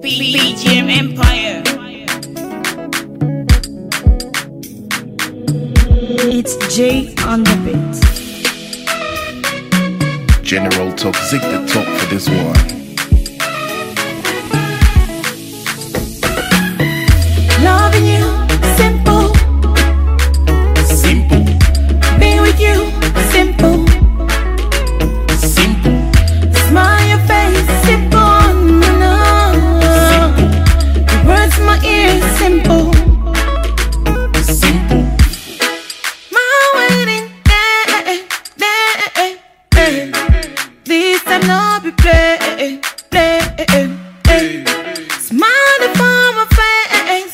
BGM Empire. It's Jay on the beat. General Toxic, the top for this one. Loving you, simple. Simple. Being with you, simple. Simple. Smile your face, simple. No. The words in my ears, simple. Simple. My waiting, this time no be play. Smile for my face.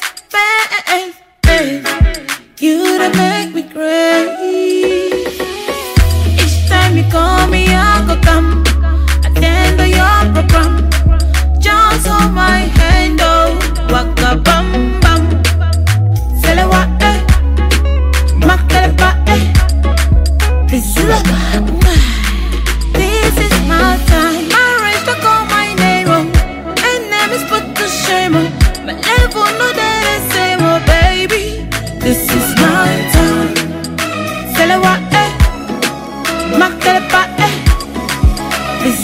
You that make me crazy. Each time you call me, I go come. Attend to your program. Just hold my hand, oh. Waka bam bam. Selewa Makalepa This is my time. My race to call my name, oh. And name is put to shame, oh. My level no that the same, oh baby. This is my time. Selewa Makalepa This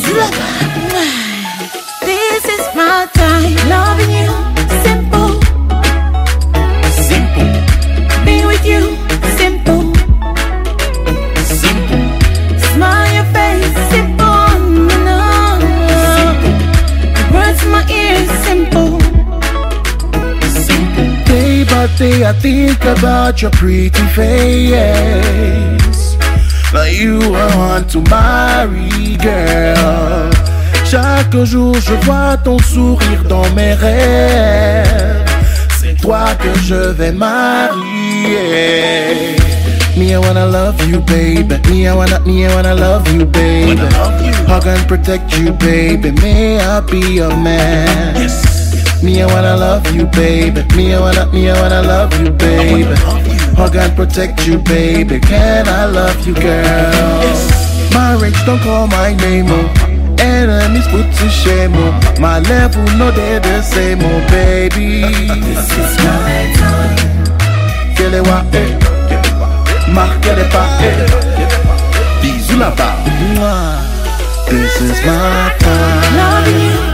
is my time. Loving you, simple. Simple. Being with you, simple. Simple. Smile your face, simple. No. The words in my ears, simple. Simple. Day by day I think about your pretty face. Like you are want to marry, girl. Chaque jour je vois ton sourire dans mes rêves. C'est toi que je vais marier. Me, I wanna love you, baby. Me, I wanna love you, baby. Hug and protect you, baby. May I be your man? Yes. Me, I wanna love you, baby. Me, I wanna love you, baby. Hug and protect you, baby. Can I love you, girl? Yes. Marriage, don't call my name, oh. Enemies put to shame, oh. My level, no, they're the same, oh, baby. This is my time. Kelewa, Makalepa, Bisous là-bas. This is my time. Loving you,